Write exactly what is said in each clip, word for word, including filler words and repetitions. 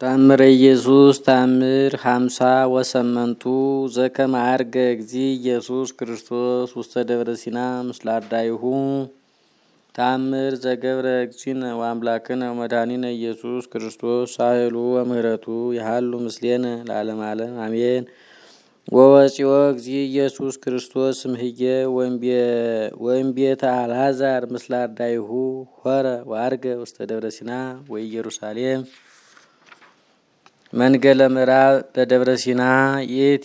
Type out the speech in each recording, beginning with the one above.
ተአምረ ኢየሱስ ተአምር ሃምሳ ወሰመንቱ ዘከመ ዐርገ እግዚእ ኢየሱስ ክርስቶስ ውስተ ደብረ ሲና ምስለ አርዳኢሁ። ተአምር ዘገብረ እግዚእነ ወአምላክነ ወመድኃኒነ ኢየሱስ ክርስቶስ ሳህሉ ወምህረቱ ያሃሉ ምስሌነ ለዓለመ ዓለም አሜን። ወወፂኦ እግዚእ ኢየሱስ ክርስቶስ እምሕየ ወእምቤተ አልዓዛር ምስለ አርዳኢሁ ሆረ ወዐርገ ውስተ ደብረ ሲና ወኢየሩሳሌም። መንገለ ምዕራብ በደብረ ሲና ይእቲ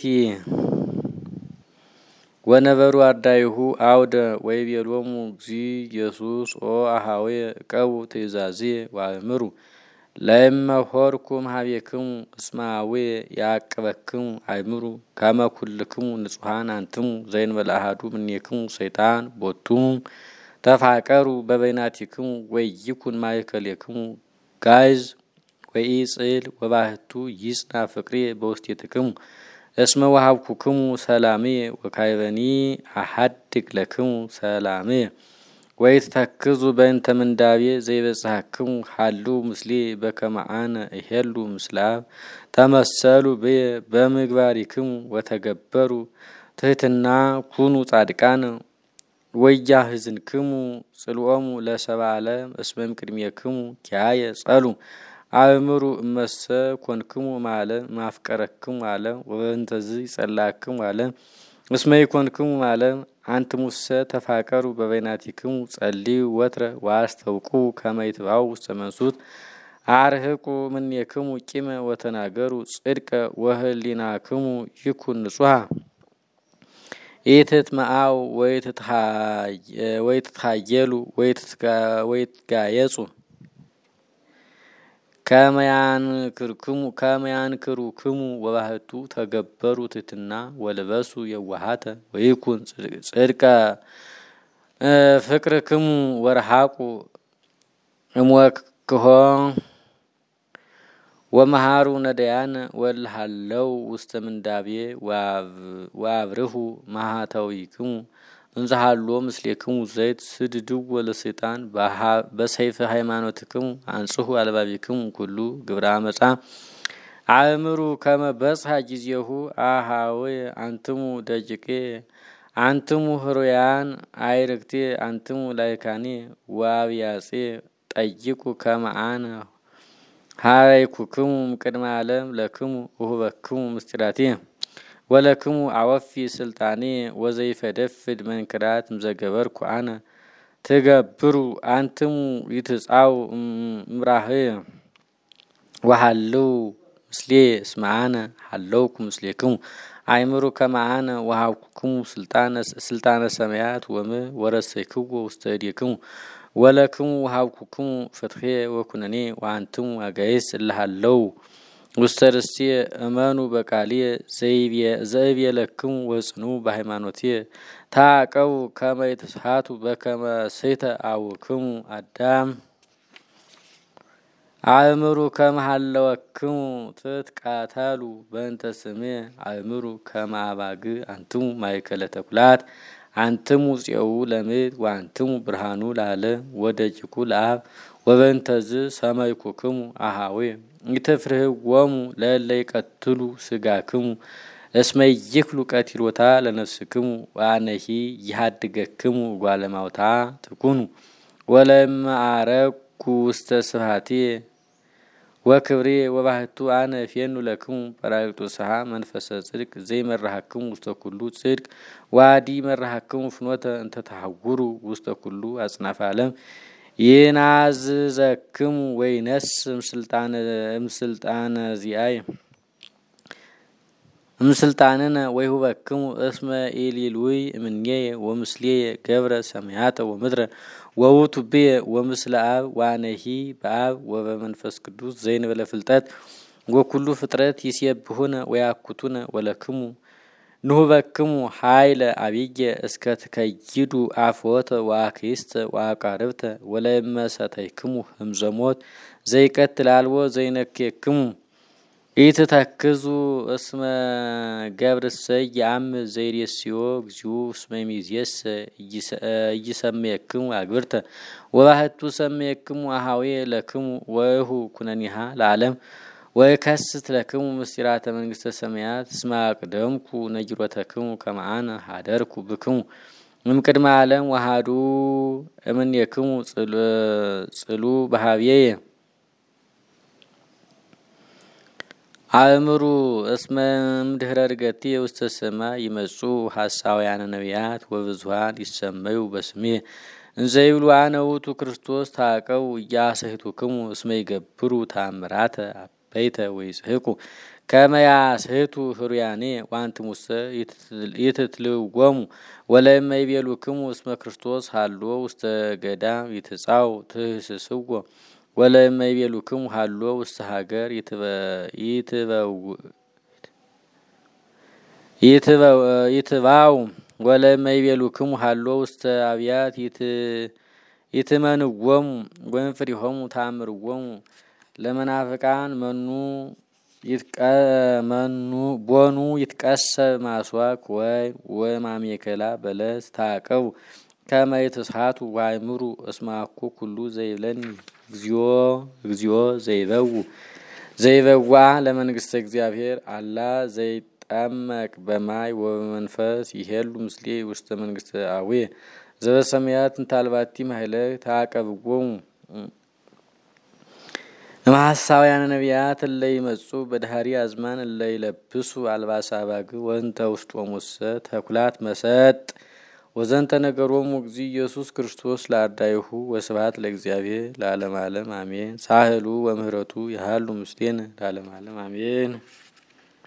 ወነበሩ አርዳኢሁ አውደ ወይቤሎሙ እግዚእ ኢየሱስ ኦ አኀዌ ዕቀቡ ትእዛዝየ ወአእምሩ ለእመ ሆርኩ እምኀቤክሙ እስመ አኀዌ ያዕቅበክሙ አእምሩ ከመ ኩልክሙ ንጹሐን አንትሙ ዘእንበለ አሐዱ እምኔክሙ ሰይጣን ቦቱ ተፋቀሩ በበይናቲክሙ ወይኩን ማእከሌክሙ ጋይዝ ወኢጽል ወባህቱ ይጽና ፍቅሬ በውስቴትክሙ እስመ ወሀብኩክሙ ሰላምየ ወካዕበኒ አሐድግ ለክሙ ሰላምየ ወይትተክዙ በእንተ ምንዳቤ ዘይበጽሐክሙ ሀሉ ምስሌ በከመ አነ እሄሉ ምስለ አብ ተመሰሉ ብየ በምግባሪክሙ ወተገበሩ ትሕትና ኩኑ ጻድቃነ ወያሕዝንክሙ ጽልኦሙ ለሰብአ ዓለም እስመ እምቅድሜክሙ ኪያየ ጸሉ አእምሩ እመሰ ኮንክሙ እምዓለም ማፍቀረክሙ ዓለም ወበእንተዝ ይጸልአክሙ ዓለም እስመ ኢኮንክሙ እምዓለም አንትሙሰ ተፋቀሩ በበይናቲክሙ ጸልዩ ወትረ ወአስተውቁ ከመ ይትባኡ ውስተ መንሱት አርህቁ እምኔክሙ ቂመ ወተናገሩ ጽድቀ ወህሊናክሙ ይኩን ንጹሐ ኢትትመዓው ወይትትሃየሉ ወይትጋየጹ ከመያንክሩክሙ ወባህቱ ተገበሩ ትሕትና ወልበሱ የዋሃተ ወይኩን ጽድቀ ፍቅርክሙ ወርሃቁ እምወክሆ ወመሃሩ ነዳያነ ወልሃለው ውስተ ምንዳቤ ወአብርሁ ማኅተዊክሙ እንዘሃሎ ምስሌክሙ ዘይት ስድድዎ ለሰይጣን በሰይፈ ሃይማኖትክሙ አንጽሑ አልባቢክሙ ኩሉ ግብረ አመፃ አእምሩ ከመ በጽሐ ጊዜሁ አኀዌ አንትሙ ደቂቄ አንትሙ ህሩያን አይርክቴ አንትሙ ላይካኔ ወአብያጼ ጠይቁ ከመ አነ ሀረይኩክሙ እምቅድመ ዓለም ለክሙ ውህበክሙ ምስጢራትየ ወለክሙ አወፊ ስልጣኔ ወዘይፈደፍድ መንክራት እምዘገበርኩ አነ ትገብሩ አንትሙ ይትጻኡ እምራህየ ወሃልው ምስሌ እስመ አነ ሃለውኩ ምስሌክሙ አእምሩ ከመ አነ ወሀብኩክሙ ስልጣነ ሰማያት ወምድር ወረሰይክዎ ውስተ እዴክሙ ወለክሙ ወሀብኩክሙ ፍትሐ ወኩነኔ ወአንትሙ አጋይስ እልሃለው ውስተ ርእስየ እመኑ በቃልየ ዘእብየለክሙ ወጽንዑ በሃይማኖትየ ተዐቀቡ ከመ ይትስሓቱ በከመ ሰይተ አቡክሙ አዳም አእምሩ ከመ ሀለወክሙ ትትቃተሉ በእንተ ስምየ አእምሩ ከመ አባግዕ አንትሙ ማእከለ ተኵላት አንትሙ ጽዮኡ ለምድር ወአንትሙ ብርሃኑ ለዓለም ወደቂቁ ለአብ ወበእንተዝ ሰመይኩክሙ አኀዌ ኢትፍርህዎሙ ለእለ ይቀትሉ ሥጋክሙ እስመ ይክሉ ቀቲሎታ ለነፍስክሙ ወአነሂ ይሃድገክሙ እጓለ እማውታ ትኩኑ ወለእመ ዐረግኩ ውስተ ስብሐትየ ወክብርየ ወባህቱ አነ እፌኑ ለክሙ ጰራቅሊጦስሃ መንፈሰ ጽድቅ ዘይመርሐክሙ ውስተ ኩሉ ጽድቅ ወአዲ ይመርሐክሙ ፍኖተ እንተ ተሐውሩ ውስተ ኩሉ አጽናፈ ዓለም ይናዝዘክሙ ወይነስ እምስልጣነ ዚአየ እምስልጣንነ ወይሁበክሙ እስመ ኢሊሉይ እምኔየ ወምስሌየ ገብረ ሰማያተ ወምድረ ወውእቱ ብየ ወምስለ አብ ወአነሂ በአብ ወበመንፈስ ቅዱስ ዘእንበለ ፍልጠት ወኩሉ ፍጥረት ይሴብሑነ ወያኩቱነ ወለክሙ ንሁበክሙ ኃይለ አብየ እስከ ትከይዱ አፍወተ ወአክይስተ ወአቃርብተ ወለእመ ሰተይክሙ ህምዘ ሞት ዘይቀትል አልቦ ዘይነክየክሙ ኢትተክዙ እስመ ገብርሰ ይአምር ዘይሬስዮ እግዚኦ እስመ ሚእዜሰ ኢይሰምየክሙ አግብርተ ወባህቱ ሰምየክሙ አኀዌ ለክሙ ወእሁ ኩነኔሃ ለዓለም ወይከስት ለክሙ ምስጢራተ መንግስተ ሰማያት እስመ አቅደምኩ ነጊሮተክሙ ከመ አነ ሀደርኩ ብክሙ እምቅድመ ዓለም ወሃዱ እምኔክሙ ጽሉ በሀብዬ አእምሩ እስመ እምድኅረ ዕርገቴ ውስተ ሰማይ ይመጹ ሐሳውያነ ነቢያት ወብዙኃን ይሰመዩ በስሜ እንዘ ይብሉ አነ ውእቱ ክርስቶስ ታቀው ኢያስሕቱክሙ እስመ ይገብሩ ተአምራተ አበይተ ወይጽሕቁ ከመ ያስሕቱ ሕሩያኔ ወአንትሙሰ ይትትልዎሙ ወለእመ ይቤሉክሙ እስመ ክርስቶስ ሀሎ ውስተ ገዳም ይትጻው ትህስስዎ ወለእመ ይቤሉክሙ ሀሎ ውስተ ሀገር ይትባው ወለእመ ይቤሉክሙ ሀሎ ውስተ አብያት ይትመንዎሙ ወእምፍሬሆሙ ተአምርዎሙ ለመናፍቃን መኑ ይትቀመኑ ቦኑ ይትቀሰብ ማስዋክ ወይ ወማሜከላ በለስ ታቀው ከመ ይትስሓቱ ወአእምሩ እስመ አኮ ኩሉ ዘይብለኒ እግዚኦ እግዚኦ ዘይበው ዘይበዋ ለመንግስተ እግዚአብሔር አላ ዘይጠመቅ በማይ ወበመንፈስ ይሄሉ ምስሌ ውስተ መንግስተ አቡየ ዘበሰማያት እንታልባቲ ማህለ ታቀብዎሙ እምሐሳውያነ ነቢያት እለ ይመጹ በዳህሪ አዝማን እለ ይለብሱ አልባሰ አባግ ወእንተ ውስጦሙሰ ተኩላት መሰጥ ወዘንተ ነገሮሙ እግዚእ ኢየሱስ ክርስቶስ ለአርዳኢሁ ወስብሐት ለእግዚአብሔር ለዓለመ ዓለም አሜን። ሳህሉ ወምህረቱ ያሃሉ ምስሌነ ለዓለመ ዓለም አሜን።